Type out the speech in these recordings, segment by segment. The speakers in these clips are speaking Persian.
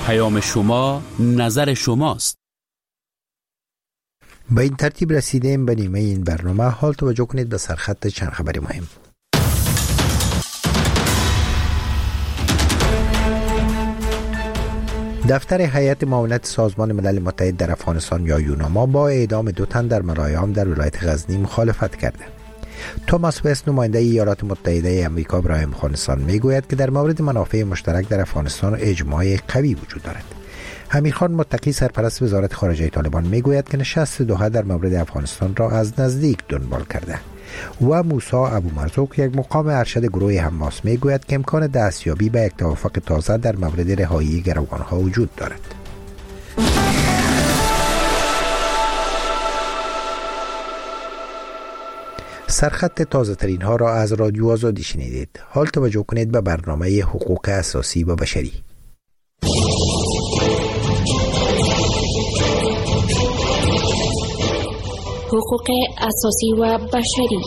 پیام شما نظر شماست. با این ترتیب رسیدیم به نیمه این برنامه. حال توجه کنید به سرخط چند خبری مهم. دفتر هیئت معاونت سازمان ملل متحد در افغانستان یا یوناما با اعدام 2 تن در مرایام در ولایت غزنی مخالفت کرده. توماس وست نماینده ایالات متحده آمریکا برای افغانستان میگوید که در مورد منافع مشترک در افغانستان اجماع قوی وجود دارد. امیرخان متقی سرپرست وزارت خارجه طالبان میگوید که نشست دوحه در مورد افغانستان را از نزدیک دنبال کرده و موسی ابو مرزوق یک مقام ارشد گروه حماس میگوید که امکان دستیابی به یک توافق تازه در مورد رهایی گروگانها وجود دارد. سرخط تازه ترین ها را از رادیو آزادی شنیدید. حال توجه کنید به برنامه حقوق اساسی و بشری. حقوق اساسی و بشری.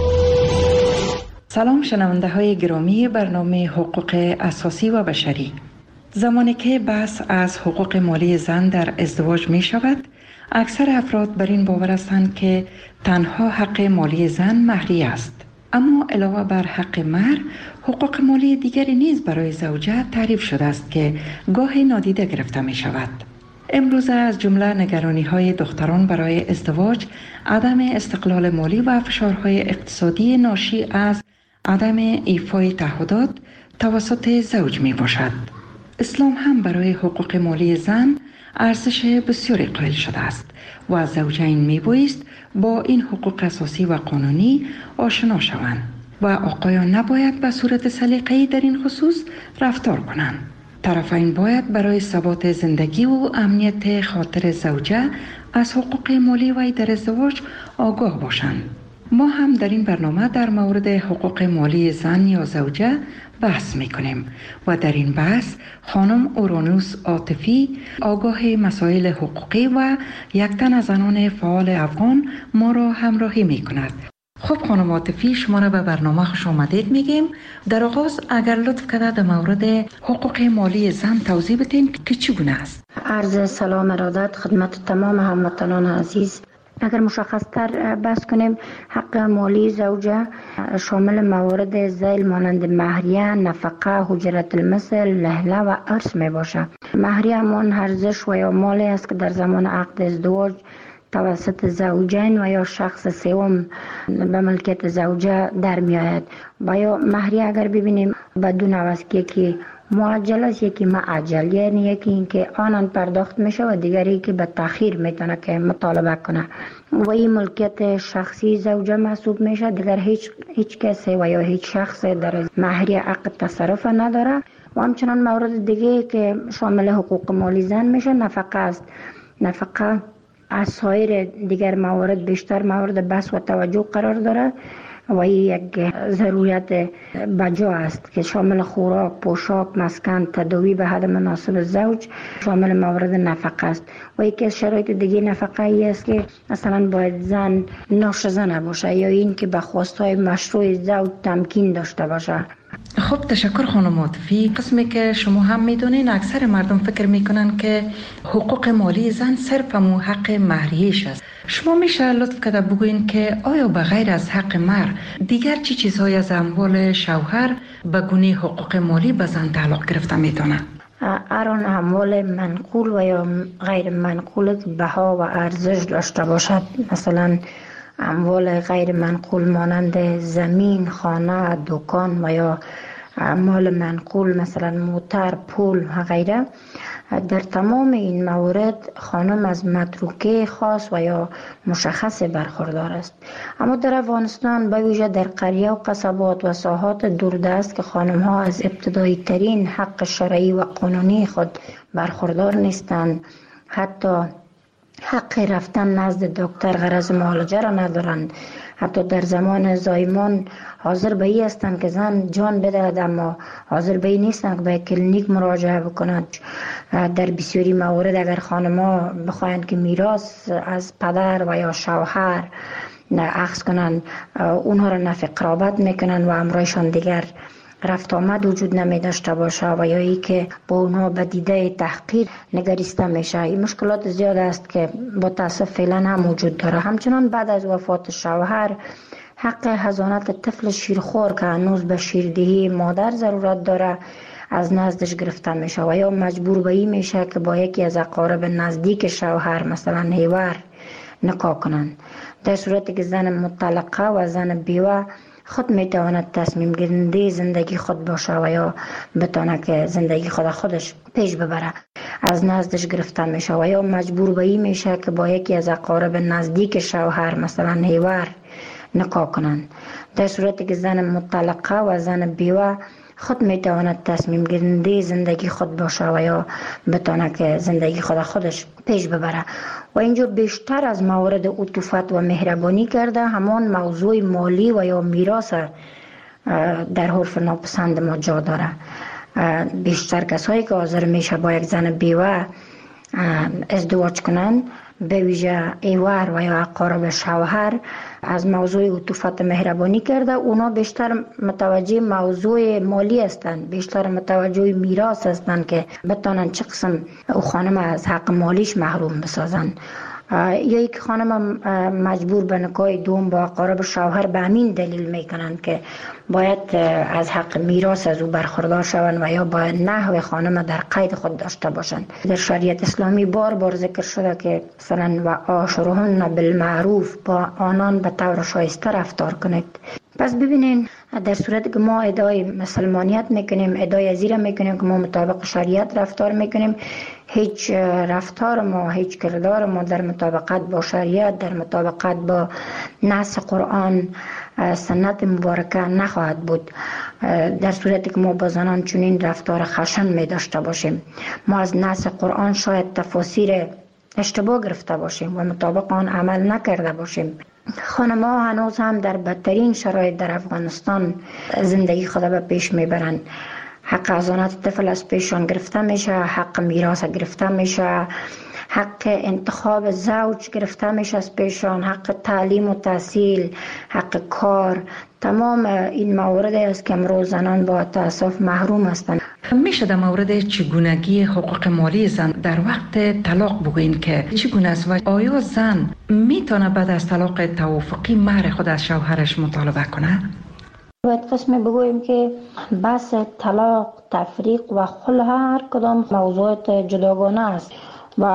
سلام شنونده های گرامی برنامه حقوق اساسی و بشری. زمانی که بحث از حقوق مالی زن در ازدواج می شود، اکثر افراد بر این باور هستند که تنها حق مالی زن مهریه است. اما علاوه بر حق مهر، حقوق مالی دیگری نیز برای زوجه تعریف شده است که گاهی نادیده گرفته می شود. امروز از جمله نگرانی‌های دختران برای ازدواج، عدم استقلال مالی و فشارهای اقتصادی ناشی از عدم ایفای تعهدات توسط زوج می باشد. اسلام هم برای حقوق مالی زن ارزش بسیاری قائل شده است و زوجین می بایست با این حقوق اساسی و قانونی آشنا شوند و آقایان نباید به صورت سلیقه‌ای در این خصوص رفتار کنند. طرفین باید برای ثبات زندگی و امنیت خاطر زوجه از حقوق مالی وی در ازدواج آگاه باشند. ما هم در این برنامه در مورد حقوق مالی زن یا زوجه بحث میکنیم و در این بحث خانم اورانوس عاطفی آگاه مسائل حقوقی و یک تن از زنان فعال افغان ما را همراهی میکند. خب خانم عاطفی، شما را به برنامه خوش آمدید میگیم. در آغاز اگر لطف کرده در مورد حقوق مالی زن توضیح بدین که چگونه است. عرض سلام ارادت خدمت تمام هموطنان عزیز. اگر مشخص تر بحث کنیم، حق مالی زوجه شامل موارد ذیل مانند مهریه، نفقه، حجرت المثل، لهله و ارث می باشه. مهریه همان ارزش و یا مالی است که در زمان عقد ازدواج توسط زوجین و یا شخص سوم به ملکیت زوجه در می آید. و یا مهریه اگر ببینیم بدون عوض که معجل است، یکی معجل، یعنی یکی این که آنان پرداخت میشه و دیگری که به تأخیر میتونه که مطالبه کنه و این ملکیت شخصی زوجه محسوب میشه. دیگر هیچ کسی و یا هیچ شخص در مهریه عقد تصرف نداره. و همچنان مورد دیگه که شامل حقوق مالی زن میشه نفقه است. نفقه از سایر دیگر موارد بیشتر مورد بحث و توجه قرار داره و این یک ضرورت بجا است که شامل خوراک، پوشاک، مسکن، تداوی به حد مناسب زوج شامل موارد نفقه است. و یکی از شرایط دیگه نفقه ای است که مثلا باید زن ناشزه نباشه یا این که به خواستهای مشروع زوج تمکین داشته باشه. خب تشکر خانم عاطفی. قسمی که شما هم میدونین اکثر مردم فکر میکنن که حقوق مالی زن صرف مو حق مهریه‌اش است. شما میشه لطف کرده بگوین که آیا به غیر از حق مهر دیگر چی چیزهای از اموال شوهر به گونه حقوق مالی به زن تعلق گرفته میتونه؟ هر اموال منقول و یا غیر منقول بها و ارزش داشته باشد. مثلا اموال غیر منقول مانند زمین، خانه، دکان و یا اموال منقول مثلا موتر، پول و غیره. در تمام این موارد خانم از متروکه خاص و یا مشخص برخوردار است. اما در افغانستان به ویژه در قریه و قصبات و ساحات دوردست که خانم ها از ابتدایی ترین حق شرعی و قانونی خود برخوردار نیستند، حتی حق رفتن نزد دکتر غرض معالجه را ندارند. حتی در زمان زایمان حاضر به این هستند که زن جان بدهد اما حاضر به این نیستند که به کلینیک مراجعه بکنند. در بسیاری موارد اگر خانم‌ها بخواهند که میراث از پدر و یا شوهر اخذ کنند، اونها را نفی قرابت میکنند و امرایشان دیگر رفت آمد وجود نمی داشته باشه و یا ای که با اونها به دیده تحقیر نگریسته میشه. این مشکلات زیاد است که با تاسف فعلا هم وجود داره. همچنان بعد از وفات شوهر حق حضانت طفل شیرخوار که هنوز به شیردهی مادر ضرورت داره از نزدش گرفته میشه و یا مجبور به این میشه که با یکی از اقارب نزدیک شوهر مثلا هیور نکاح کنند. در صورتی که زن مطلقه و زن بیوه خود میتواند تصمیم گیرنده زندگی خود باشه و یا بتونه که زندگی خودش پیش ببره از نزدش گرفته میشه و یا مجبور به این میشه که با یکی از اقارب نزدیک شوهر مثلا هیور نکاح کنند. در صورتی که زن مطلقه و زن بیوه خود میتواند تصمیم گیرنده زندگی خود باشه و یا بتونه که زندگی خودش پیش ببره و اینجا بیشتر از موارد عطوفت و مهربانی کرده همان موضوع مالی و یا میراث در عرف ناپسند ما جا داره. بیشتر کسایی که حاضر میشه با یک زن بیوه ازدواج کنند به ویژه ایوار و یا اقارب شوهر از موضوع عطوفت مهربانی کرده. اونا بیشتر متوجه موضوع مالی هستند، بیشتر متوجه میراث هستند که بتونن چه قسم او خانم از حق مالیش محروم بسازن. یا یک خانم مجبور به نکاح دوم با اقارب شوهر به همین دلیل میکنند که باید از حق میراث از او برخوردار شوند و یا باید نحو خانم در قید خود داشته باشند. در شریعت اسلامی بار بار ذکر شده که مثلا و عاشرهن بالمعروف، با آنان به طور شایسته رفتار کنید. پس ببینین در صورتی که ما ادعای مسلمانیت میکنیم، ادعای ازیره میکنیم که ما مطابق شریعت رفتار میکنیم، هیچ رفتار ما، هیچ کردار ما در مطابقت با شریعت، در مطابقت با نص قرآن سنت مبارکه نخواهد بود. در صورتی که ما با زنان چنین رفتار خشن می داشته باشیم، ما از نص قرآن شاید تفاسیر اشتباه گرفته باشیم و مطابق آن عمل نکرده باشیم. خانم‌ها هنوز هم در بدترین شرایط در افغانستان زندگی خود به پیش میبرند. حق حضانت طفل از پیشان گرفته میشه، حق میراث گرفته میشه، حق انتخاب زوج گرفته میشه از پیشان، حق تعلیم و تحصیل، حق کار. تمام این موارد است که امروز زنان با تأسف محروم هستند. میشه در مورد چگونگی حقوق مالی زن در وقت طلاق بگوین که چگونه است و آیا زن میتونه بعد از طلاق توافقی مهر خود از شوهرش مطالبه کنه؟ باید قسم بگوییم که بحث طلاق، تفریق و خلع هر کدام موضوعات جداگانه است و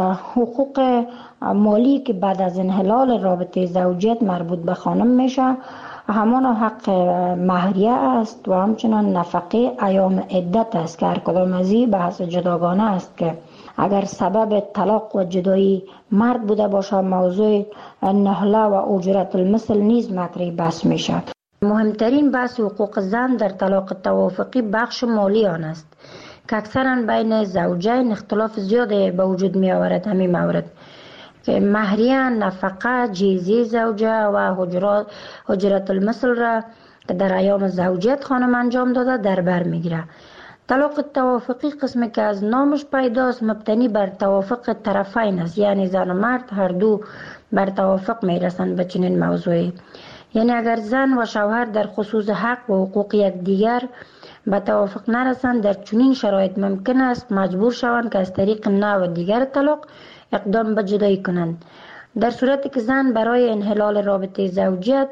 حقوق مالی که بعد از انحلال رابطه زوجیت مربوط به خانم میشه همان حق مهریه است و همچنان نفقه ایام عدت است که هر کدام از این بحث جداگانه است که اگر سبب طلاق و جدایی مرد بوده باشه موضوع نهله و اجرت المثل نیز مطرح بحث میشه. مهمترین بحث حقوق زن در طلاق توافقی بخش مالی آن است که اکثرا بین زوجین اختلاف زیاد به وجود می آورد. همین مورد که مهریه، نفقه، جیزی زوجه و حجرت المثل را که در ایام زوجیت خانم انجام داده در بر می گیره. طلاق توافقی قسمی که از نامش پیداست مبتنی بر توافق طرفین است، یعنی زن و مرد هر دو بر توافق می رسند به چنین موضوعی. یعنی اگر زن و شوهر در خصوص حق و حقوق یکدیگر به توافق نرسند در چنین شرایط ممکن است مجبور شوند که از طریق نوع دیگر طلاق اقدام به جدایی کنند. در صورتی که زن برای انحلال رابطه زوجیت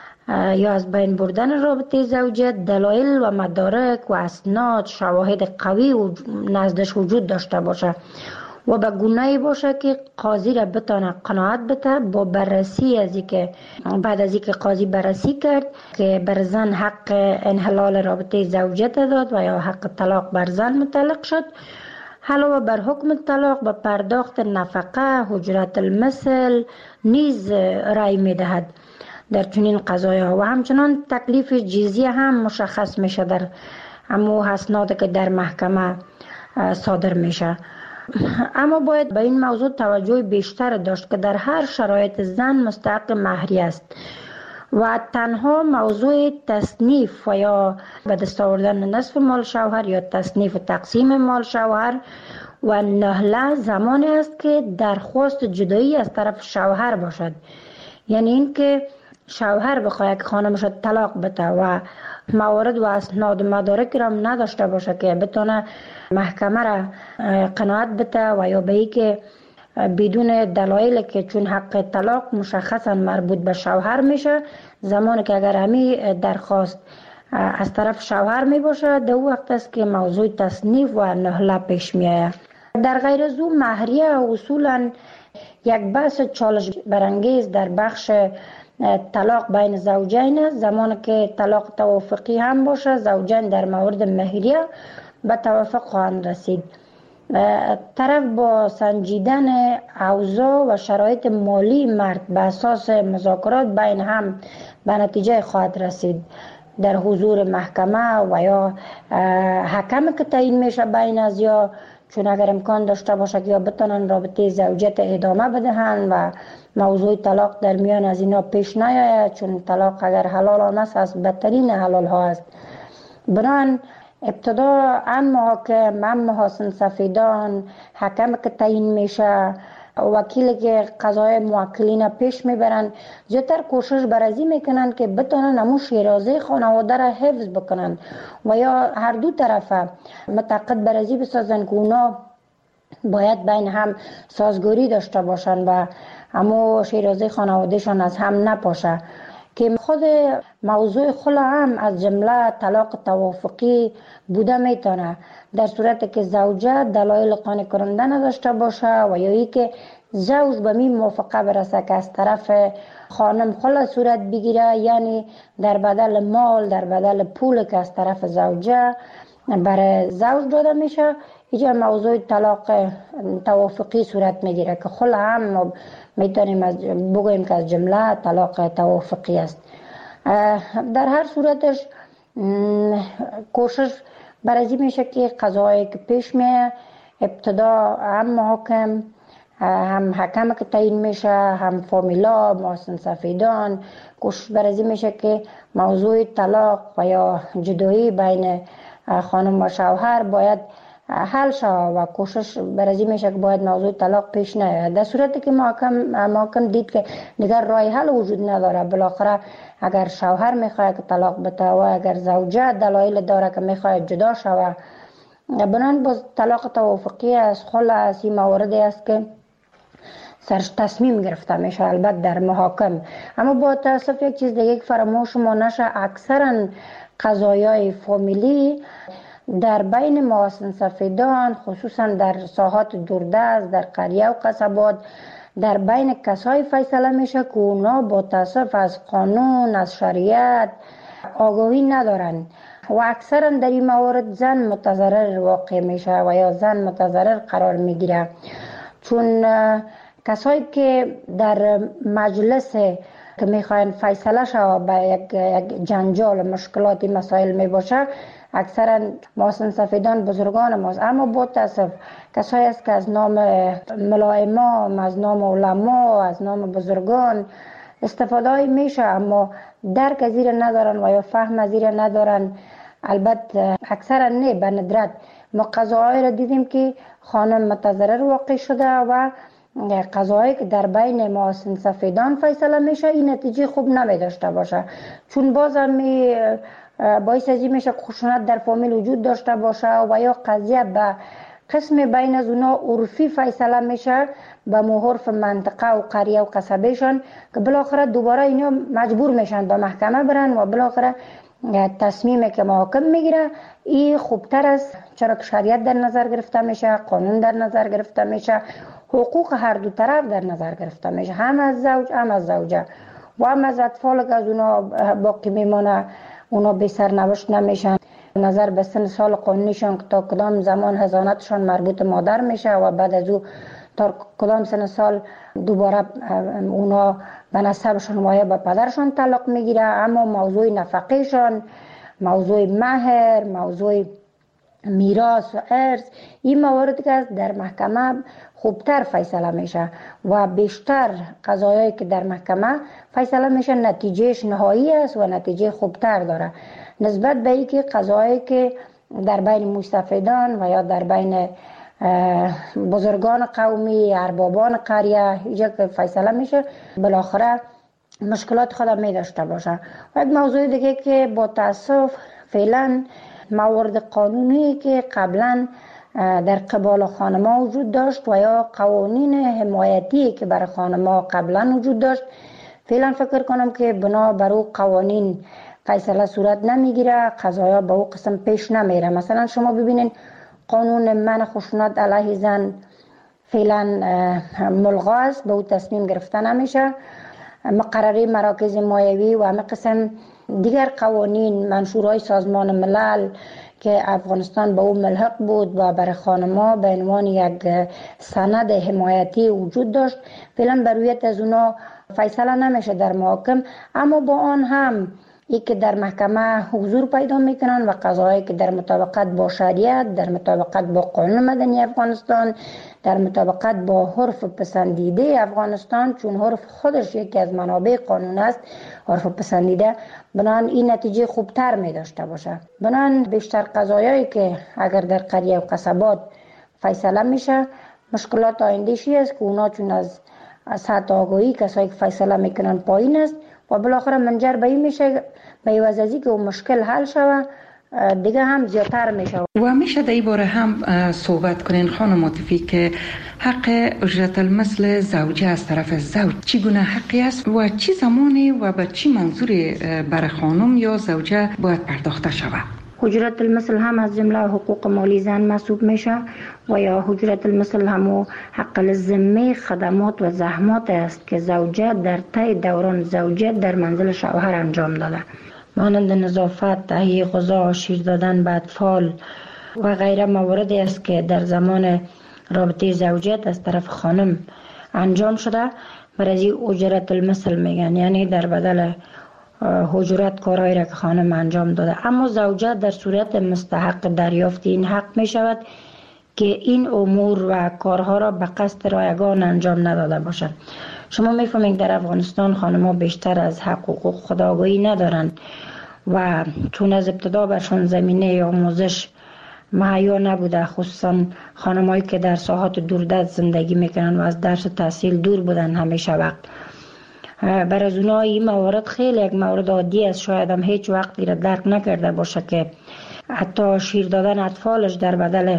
یا از بین بردن رابطه زوجیت دلایل و مدارک و اسناد شواهد قوی و نزدش وجود داشته باشه و به گونه‌ای باشه که قاضی را بتونه قناعت بده با بررسی از اینکه بعد از اینکه قاضی بررسی کرد که بر زن حق انحلال رابطه زوجیت داد و یا حق طلاق بر زن متعلق شد، علاوه بر حکم طلاق به پرداخت نفقه، حجرت المثل نیز رأی میدهد در چنین قضایا و همچنان تکلیف جزیه هم مشخص میشه در امو اسناد که در محکمه صادر میشه. اما باید به این موضوع توجه بیشتر داشت که در هر شرایط زن مستحق مهریه است و تنها موضوع تصنیف و یا به دست آوردن نصف مال شوهر یا تصنیف و تقسیم مال شوهر و نهله زمانی است که درخواست جدایی از طرف شوهر باشد. یعنی این که شوهر بخواهد که خانمش طلاق بده و موارد و اسناد مدارک را نداشته باشه که بتونه محکمه را قناعت بده و یا به ای که بدون دلایل که چون حق طلاق مشخصا مربوط به شوهر میشه، زمانی که اگر همی درخواست از طرف شوهر می باشه در وقت است که موضوع تصنیف و نهله پیش می آید. در غیر از او مهریه اصولا یک بحث چالش برانگیز در بخش طلاق بین زوجین است. زمانی که طلاق توافقی هم باشه، زوجین در مورد مهریه به توافق خواهند رسید. طرف با سنجیدن اوضاع و شرایط مالی مرد به اساس مذاکرات بین هم به نتیجه خواهد رسید در حضور محکمه و یا حکم که تعیین میشه بین از یا، چون اگر امکان داشته باشه که یا بتونن رابطه زوجیت ادامه بدهند و موضوع طلاق در میان از اینا پیش نیاید، چون طلاق اگر حلال هم است از بدترین حلال ها است. بنابراین ابتدا ام محاکم، ام محاسن سفیدان، حکم که تعیین میشه، وکیلی که قضای موکلین پیش میبرن، زیادتر کوشش برازی میکنن که بتونن همون شیرازه خانواده را حفظ بکنن و یا هر دو طرف متعاقد برازی بسازن که اونا باید بین هم سازگاری داشته باشن و همون شیرازه خانوادهشان از هم نپاشه. که خود موضوع خلا هم از جمله طلاق توافقی بوده میتونه در صورتی که زوجه دلایل قانع کننده نداشته باشه و یا ای که زوج به می موافقه برسه که از طرف خانم خلا صورت بگیره، یعنی در بدل مال، در بدل پول که از طرف زوجه برای زوج داده میشه، اینجا موضوع طلاق توافقی صورت میگیره که خلا هم میتونیم بگوییم که از جمله طلاق توافقی است. در هر صورتش کوشش برازی میشه که قضایی که پیش میه ابتدا هم محاکم، هم حکم که تعیین میشه، هم فامیلا، محاسن سفیدان، کوشش برازی میشه که موضوع طلاق و یا جدایی بین خانم و شوهر باید حل شود و کوشش برازی میشه که باید موضوع طلاق پیش نیاید. در صورتی که محکم دید که دیگر راه حل وجود نداره، بالاخره اگر شوهر میخواد که طلاق بده و اگر زوجه دلایل داره که میخواد جدا شود، بنان باز طلاق توافقی از خلا از این موارد است که سرش تصمیم گرفته میشه، البته در محاکم. اما با تاسف یک چیز دیگه فراموش ما نشه، اکثرا قضایای فامیلی در بین محاسن سفیدان، خصوصا در ساحات دوردست، در قریه و قصبات، در بین کسای فیصله میشه که اونا با تاسف از قانون، از شریعت آگاهی ندارن و اکثرا در این موارد زن متضرر واقع میشه و یا زن متضرر قرار میگیره، چون کسایی که در مجلس که میخواین فیصله شود به یک جنجال مشکلاتی مسائل میباشه، اکثرا محاسن سفیدان بزرگان ماست. اما با تاسف کسایی است که از نام ملائمام، از نام علما، از نام بزرگان استفاده میشه، اما درک از این ندارن و یا فهم از این ندارن. البته اکثرا نه، به ندرت ما قضاهای را دیدیم که خانم متضرر واقع شده و قضایی که در بین محاسن سفیدان فیصله میشه این نتیجه خوب نمی داشته باشه، چون باز هم باعث ازی میشه خشونت در فامیل وجود داشته باشه و یا قضیه به قسم بین از اونا عرفی فیصله میشه به محرف منطقه و قریه و قصبهشان که بالاخره دوباره اینا مجبور میشن به محکمه برن و بالاخره تصمیمی که محاکم میگیره این خوبتر است، چرا که شریعت در نظر گرفته میشه، قانون در نظر گرفته میشه، حقوق هر دو طرف در نظر گرفته میشه، هم از زوج هم از زوجه و هم از اطفال که از اونا باقی میمانه، اونا بی سرنوشت نمیشن. نظر به سن سال قانونیشان که تا کدام زمان حضانتشان مربوط مادر میشه و بعد از او تا کدام سن سال دوباره اونا به نسبشان و یا به پدرشان تعلق میگیره. اما موضوع نفقهشان، موضوع مهر، موضوع میراث و ارث، این موارد که در محکمه خوبتر فیصله میشه و بیشتر قضایایی که در محکمه فیصله میشه نتیجهش نهایی است و نتیجه خوبتر داره نسبت به اینکه قضایایی که در بین مستفیدان و یا در بین بزرگان قومی، اربابان قریه اینجا که فیصله میشه بالاخره مشکلات خود می داشته باشه. و یک موضوع دیگه که با تاسف فعلا موارد قانونی که قبلا در قبال خانم‌ها وجود داشت و یا قوانین حمایتی که برای خانم‌ها قبلا وجود داشت، فعلا فکر کنم که بنا بر او قوانین فیصله صورت نمیگیره، قضایا به او قسم پیش نمیره. مثلا شما ببینین قانون منع خشونت علیه زن فعلا ملغا است، به او تصمیم گرفته نمیشه. مقرره مراکز مایوی و همه قسم دیگر قوانین منشورهای سازمان ملل که افغانستان به او ملحق بود و برای خانم‌ها به عنوان یک سند حمایتی وجود داشت، فعلا بر رویت از اونا فیصله نمیشه در محاکم. اما با آن هم ای که در محکمه حضور پیدا میکنن و قضاهایی که در مطابقت با شریعت، در مطابقت با قانون مدنی افغانستان، در مطابقت با عرف پسندیده افغانستان، چون عرف خودش یکی از منابع قانون است، عرف پسندیده، بنان این نتیجه خوبتر می داشته باشه. بنان بیشتر قضایایی که اگر در قریه و قصبات فیصله میشه، مشکلات آینده‌شی است که اونا چون از سطح آگاهی کسایی که فیصله میکنن پایین است و بالاخره منجر به این میشه به عوض از اینکه اون مشکل حل شود دیگه هم زیادتر میشه. و میشه در این باره هم صحبت کنین خانم عاطفی که حق اجرت المثل زوجه از طرف زوج چگونه حقی است و چی زمانی و به چی منظوری برای خانم یا زوجه باید پرداخته شود؟ اجرت المثل هم از جمله حقوق مالی زن محسوب میشه و یا اجرت المثل هم حق الذمه خدمات و زحمات است که زوجه در طی دوران زوجیت در منزل شوهر انجام داده، مانند نظافت، تهیه غذا، شیر دادن به اطفال و غیره مواردی است که در زمان رابطه زوجیت از طرف خانم انجام شده. برای اجرت المثل میگن، یعنی در بدل اجرت کارهایی را که خانم انجام داده. اما زوجه در صورت مستحق دریافت این حق می شود که این امور و کارها را به قصد رایگان انجام نداده باشد. شما میفهمید در افغانستان خانم‌ها بیشتر از حق و حقوق خود آگاهی ندارند و چون از ابتدا برشان زمینه آموزش مهیا نبوده، خصوصا خانم‌هایی که در ساحات دوردست زندگی میکنن و از درس و تحصیل دور بودن همیشه وقت، برای از اونها این موارد خیلی یک مورد عادی است. شاید هم هیچ وقتی را درک نکرده باشه که حتی شیر دادن اطفالش در بدل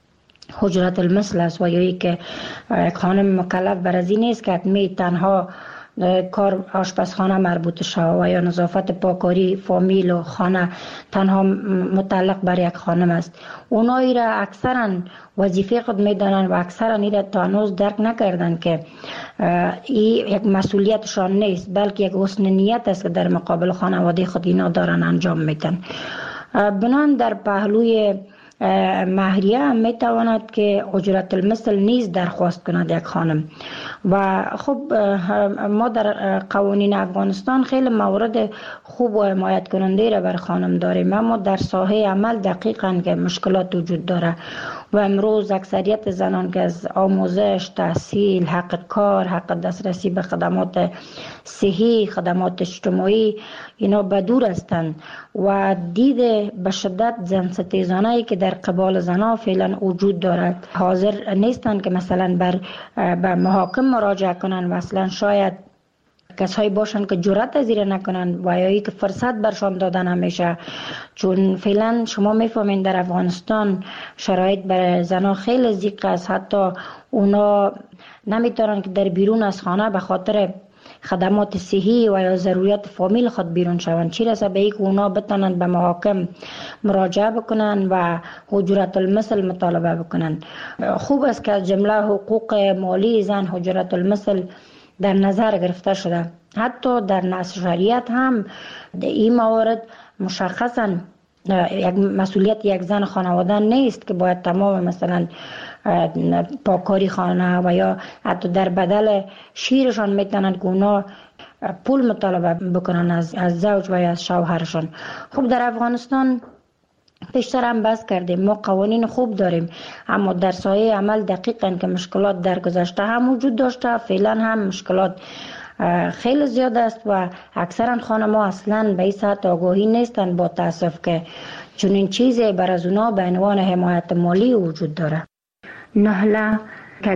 اجرت المثل است و یا ای که یک خانم مکلف بر از این نیست که حتمی تنها کار آشپزخانه مربوط شود و یا نظافت پاکاری فامیل و خانه تنها متعلق بر یک خانم است. اونایی را اکثرا وظیفه خود میدانند و اکثرا این را تا هنوز درک نکردند که این یک مسئولیتشان نیست، بلکه یک حسن نیت است که در مقابل خانواده خود اینا دارن انجام میدن. بنان در پهلوی مهریه هم میتواند که اجرت المثل نیز درخواست کند یک خانم. و خب ما در قوانین افغانستان خیلی موارد خوب و حمایت کننده را بر خانم داریم، اما در ساحه عمل دقیقاً که مشکلات وجود داره و امروز اکثریت زنان که از آموزش، تحصیل، حق کار، حق دسترسی به خدمات صحی، خدمات اجتماعی اینا بدور هستند و دید به شدت زن ستیزانه‌ای که در قبال زنها فعلا وجود دارد حاضر نیستند که مثلا به محاکم مراجعه کنند و اصلا شاید کسایی باشند که جرأت از این نکنند و یا که فرصت برشان دادن همیشه. چون فعلا شما میفهمین در افغانستان شرایط برای زنها خیلی ضیق است، حتی اونا نمیتونن که در بیرون از خانه به خاطر خدمات صحی و یا ضروریات فامیل خود بیرون شوند، چی رسه به اینکه اونا بتونن به محاکم مراجعه بکنن و اجرت المثل مطالبه بکنن. خوب است که از جمله حقوق مالی زن اجرت المثل در نظر گرفته شده. حتی در نص شریعت هم این موارد مشخصا یک مسئولیت یک زن خانواده نیست که باید تمام مثلا پاکاری خانه و یا حتی در بدل شیرشان میتونند که اونا پول مطالبه بکنن از زوج و یا از شوهرشان. خب در افغانستان پیشتر هم بحث کردیم، ما قوانین خوب داریم، اما در سایه عمل دقیقاً که مشکلات در گذشته هم وجود داشته، فعلا هم مشکلات خیلی زیاد است و اکثرا خانم‌ها اصلاً به این سطح آگاهی نیستند با تأسف که چنین چیزی بر از اونا به عنوان حمایت مالی وجود داره. نهله که اگر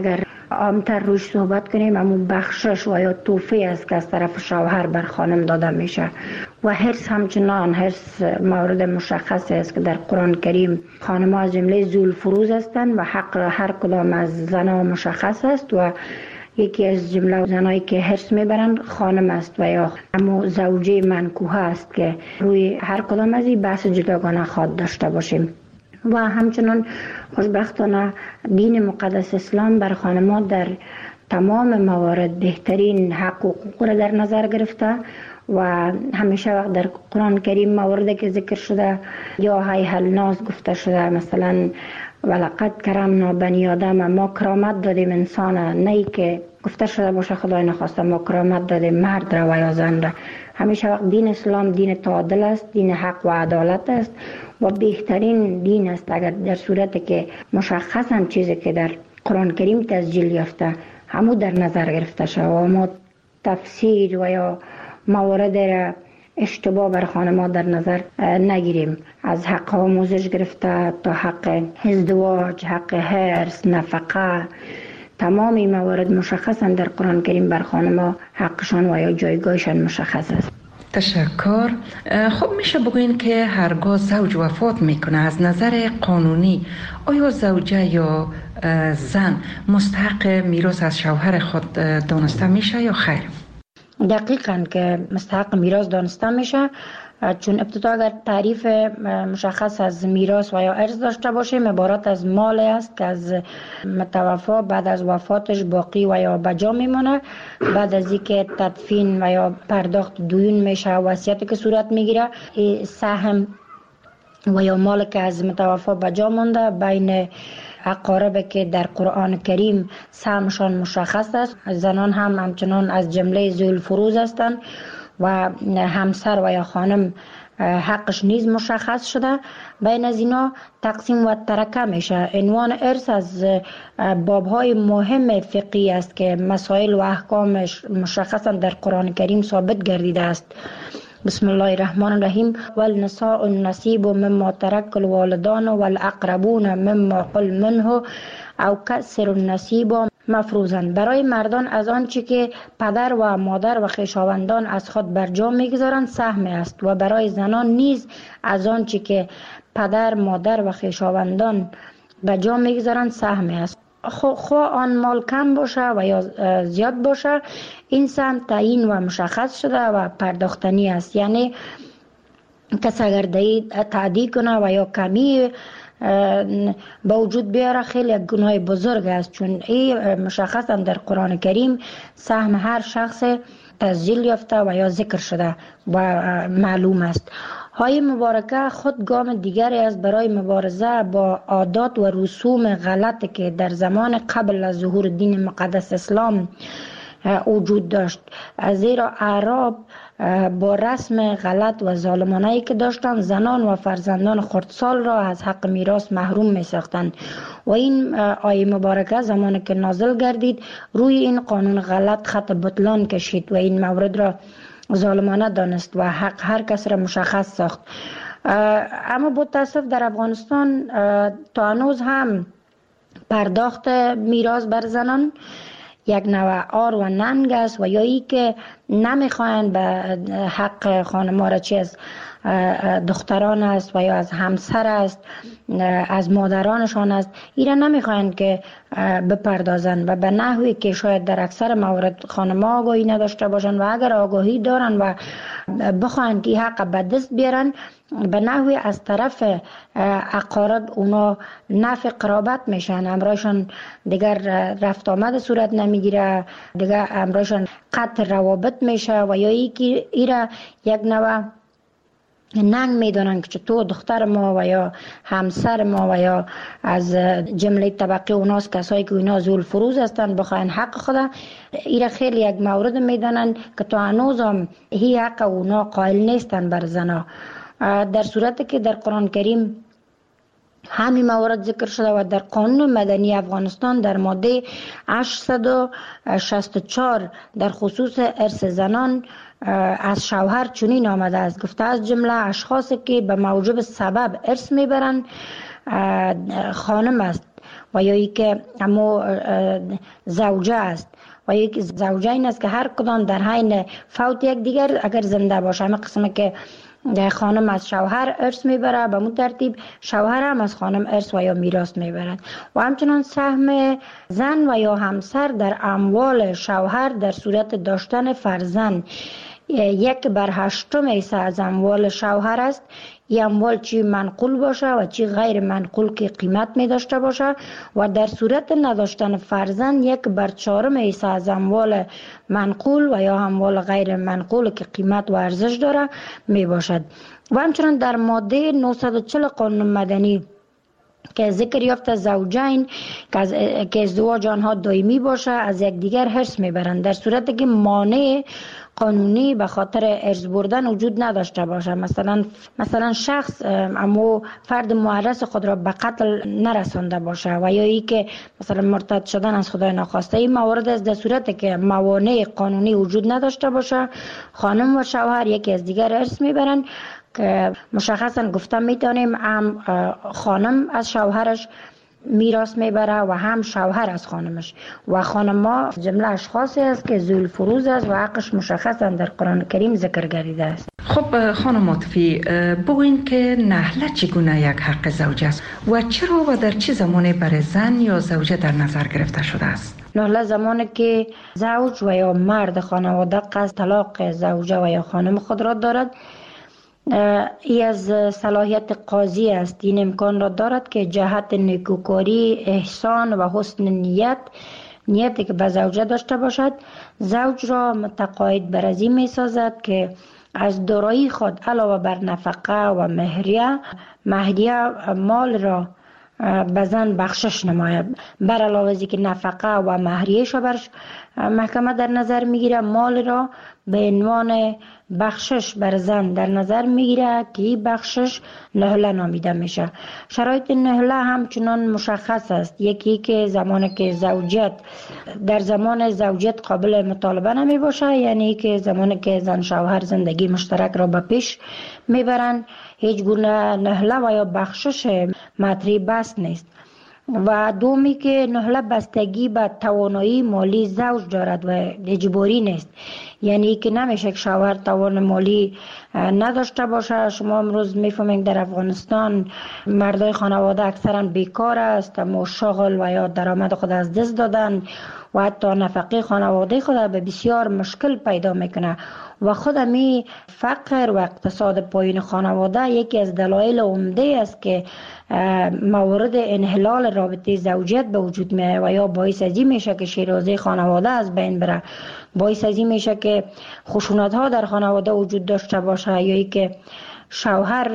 عامتر روش صحبت کنیم، اما بخشش و یا توفی است که از طرف شوهر بر خانم داده میشه. و حرص همچنان حرص مورد مشخص است که در قرآن کریم خانم‌ها از جمله ذوالفروز هستند و حق هر کدام از زنها مشخص است و یکی از جمله زنایی که حرص میبرند خانم است و یا اما زوجه منکوحه است که روی هر کدام از این بحث جداگانه خواهد داشته باشیم. و همچنان خوشبختانه دین مقدس اسلام بر خانم‌ها در تمام موارد بهترین حق و حقوق را در نظر گرفته و همیشه وقت در قرآن کریم مواردی که ذکر شده یا هی الناس گفته شده، مثلا ولقد کرمنا بنی آدم، ما کرامت دادیم انسان، نه ای که گفته شده باشه خدای نخواسته ما کرامت دادیم مرد را و یا زن را. همیشه وقت دین اسلام دین تعادل است، دین حق و عدالت است و بهترین دین است. اگر در صورتی که مشخصا چیزی که در قرآن کریم تسجیل یافته همو در نظر گرفته شد و ما تفسیر و یا موارد را اشتباه بر خانم‌ها در نظر نگیریم، از حق آموزش گرفته تا حق ازدواج، حق حرص، نفقه، تمام این موارد مشخصا در قرآن کریم بر خانم‌ها حقشان و یا جایگاهشان مشخص است. تشکر. خب میشه بگوین که هرگاه زوج وفات میکنه از نظر قانونی آیا زوجه یا زن مستحق میراث از شوهر خود دانسته میشه یا خیر؟ دقیقاً که مستحق میراث دانسته میشه، چون ابتدا اگر تعریف مشخص از میراث و یا ارث داشته باشیم عبارت از مال است که از متوفا بعد از وفاتش باقی و یا بجا میمونه، بعد از اینکه تدفین و یا پرداخت دیون میشه، وصیتی که صورت میگیره، سهم و یا مال که از متوفا بجا مونده بین اقارب که در قرآن کریم سهمشان مشخص است. زنان هم همچنان از جمله ذوالفروز هستند و همسر و یا خانم حقش نیز مشخص شده. بین از اینا تقسیم و ترکه میشه. عنوان ارث از بابهای مهم فقهی است که مسائل و احکامش مشخصا در قرآن کریم ثابت گردیده است. بسم الله الرحمن الرحیم. والنساء النصیب مما ترک الوالدان والاقربون مما قل منه او کسر النصیب مفروضاً. برای مردان از آنچه که پدر و مادر و خویشاوندان از خود برجا میگذارند سهم است و برای زنان نیز از آنچه که پدر، مادر و خویشاوندان برجا میگذارند سهم است. خواه آن مال کم باشه و یا زیاد باشه، این سهم تعیین و مشخص شده و پرداختنی است. یعنی کس اگر تعدی کنه و یا کمی با وجود بیاره خیلی یک گناه بزرگ است، چون این مشخصا در قرآن کریم سهم هر شخص تسجیل یافته و یا ذکر شده و معلوم است. های مبارکه خود گام دیگری است برای مبارزه با عادات و رسوم غلط که در زمان قبل از ظهور دین مقدس اسلام وجود داشت، زیرا اعراب با رسم غلط و ظالمانه‌ای که داشتند زنان و فرزندان خردسال را از حق میراث محروم می ساختند و این آیه مبارکه زمانی که نازل گردید روی این قانون غلط خط بطلان کشید و این مورد را ظالمانه دانست و حق هر کس را مشخص ساخت. اما با تاسف در افغانستان تا هنوز هم پرداخت میراث بر زنان یک نوع آر و ننگ است و یا ای که نمیخواین به حق خانم‌ها را چه از دختران است و یا از همسر است، از مادرانشان است، ایره نمیخواین که بپردازن و به نحوی که شاید در اکثر موارد خانم‌ها آگاهی نداشته باشن و اگر آگاهی دارن و بخواین که حق به دست بیارن به نحوی از طرف اقارب اونا نفع قرابت میشن، امرایشان دیگر رفت آمد صورت نمیگیره، دیگر امرایشان قطع روابط میشه و یا ایره یک نوع ننگ میدانن که تو دختر ما و یا همسر ما و یا از جمله طبقه اوناست کسایی که اینا ذوالفروز هستن بخواین حق خدا، ایره خیلی یک مورد میدانن که تو هنوز هم هی حق اونا قائل نیستن بر زنا، در صورتی که در قرآن کریم همین موارد ذکر شده و در قانون مدنی افغانستان در ماده 864 در خصوص ارث زنان از شوهر چنین آمده است، گفته از جمله اشخاصی که به موجب سبب ارث میبرند خانم است و یا ای که همو زوجه است و یک زوجه این است که هر کدام در حین فوت یک دیگر اگر زنده باشه، همه قسمه که خانم از شوهر ارث میبره به مون ترتیب شوهر هم از خانم ارث و یا میراث میبرد. و همچنان سهم زن و یا همسر در اموال شوهر در صورت داشتن فرزند 1/8 حصه از اموال شوهر است. این اموال چی منقول باشه و چی غیر منقول که قیمت می داشته باشه و در صورت نداشتن فرزند 1/4 حصه از اموال منقول و یا اموال غیر منقول که قیمت و ارزش داره می باشد. و همچنان در ماده 940 قانون مدنی که ذکر یافته زوجین که ازدواج آنها دائمی باشه از یکدیگر حرص میبرند در صورتی که مانع قانونی به خاطر ارث بردن وجود نداشته باشه. مثلا شخص اما فرد معرض خود را به قتل نرسانده باشه و یا ای که مثلا مرتد شدن از خدای ناخواسته. این موارد است در صورتی که موانع قانونی وجود نداشته باشه خانم و شوهر یکی از دیگر ارث میبرند که مشخصا گفتم میتونیم هم خانم از شوهرش میراث میبره و هم شوهر از خانمش و خانما جمله اشخاصی است که ذو الفروض است و حقش مشخصا در قرآن کریم ذکر گردیده است. خب خانم عاطفی بگوین که نهله چگونه یک حق زوجه است و چرا و در چه زمانی برای زن یا زوجه در نظر گرفته شده است؟ نهله زمانی که زوج و یا مرد خانواده قصد طلاق زوجه و یا خانم خود را دارد ای از صلاحیت قاضی است. این امکان را دارد که جهت نیکوکاری، احسان و حسن نیتی که به زوجه داشته باشد زوج را متقاعد بر از این می سازد که از دارایی خود علاوه بر نفقه و مهریه مال را به زن بخشش نماید. بر علاوه از که نفقه و مهریه‌اش را بر محکمه در نظر میگیره مال را به عنوان بخشش بر زن در نظر میگیره که این بخشش نهله نامیده میشه. شرایط نهله همچنان مشخص است. یکی که زمانی که در زمان زوجیت قابل مطالبه نمی باشه، یعنی که زمانی که زن شوهر زندگی مشترک را به پیش میبرند هیچ گونه نهله و یا بخشش مطرح بس نیست. و دومی که نهله بستگی به توانایی مالی زوج دارد و اجباری نیست، یعنی که نمیشه که شوهر توان مالی نداشته باشه. شما امروز میفهمید در افغانستان مردای خانواده اکثرا بیکار است، اما شغل و یا درآمد خود از دست دادن و حتی نفقه خانواده خود به بسیار مشکل پیدا میکنه و خود می فقر و اقتصاد پایین خانواده یکی از دلایل عمده است که موارد انحلال رابطه زوجیت به وجود میاد و یا باعث ازی میشه که شیرازه خانواده از بین بره، باعث ازی میشه که خشونت ها در خانواده وجود داشته باشه یا ای که شوهر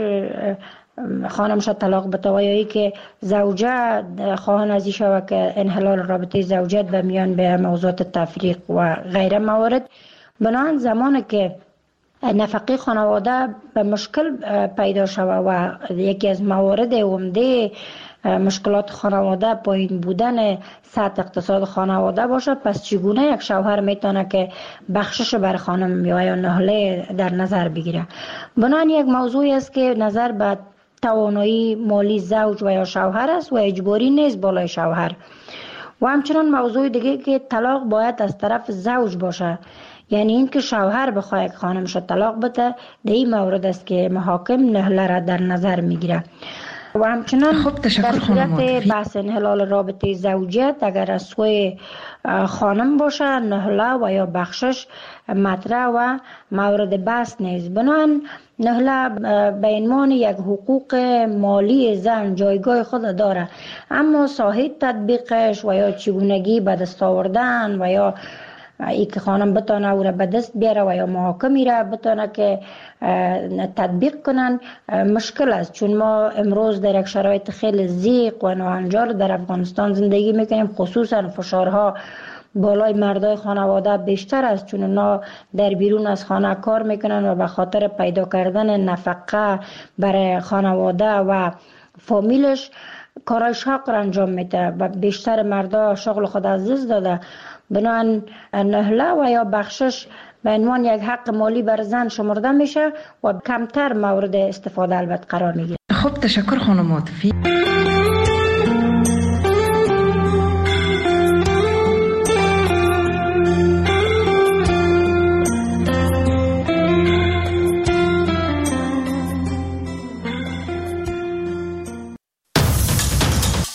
خانمش طلاق بده و یا ای که زوجه خواهان ازی شود که انحلال رابطه زوجیت به میان به موضوعات تفریق و غیره موارد. بنابراین زمانی که نفقه خانواده به مشکل پیدا شود و یکی از موارد عمده مشکلات خانواده پایین بودن سطح اقتصاد خانواده باشه، پس چگونه یک شوهر میتونه که بخشش بر خانم یا نهله در نظر بگیره؟ بنابراین یک موضوعی است که نظر به توانایی مالی زوج و یا شوهر است و اجباری نیست بالای شوهر. و همچنان موضوع دیگه که طلاق باید از طرف زوج باشه، یعنی این که شوهر بخواه یک خانمش طلاق بده در این مورد است که محاکم نهله را در نظر میگیره. و همچنان در صورت بحث انحلال رابطه زوجیت اگر از سوی خانم باشه نهله و یا بخشش مطرح و مورد بحث نیست. بنابراین نهله به عنوان یک حقوق مالی زن جایگاه خود داره، اما ساحه تطبیقش و یا چگونگی به دست آوردن و یا ای که خانم بتانه او را به دست بیاره و یا محاکمی را بتانه که تطبیق کنن مشکل است، چون ما امروز در یک شرایط خیلی ضیق و ناهنجار در افغانستان زندگی میکنیم. خصوصا فشارها بالای مردای خانواده بیشتر است، چون اونا در بیرون از خانه کار میکنن و به خاطر پیدا کردن نفقه برای خانواده و فامیلش کارای شاق را انجام میده و بیشتر مردا شغل خود از دست داده. بنابراین نهله و یا بخشش به عنوان یک حق مالی بر زن شمرده میشه و کمتر مورد استفاده البته قرار میگیره. خب تشکر خانم عاطفی.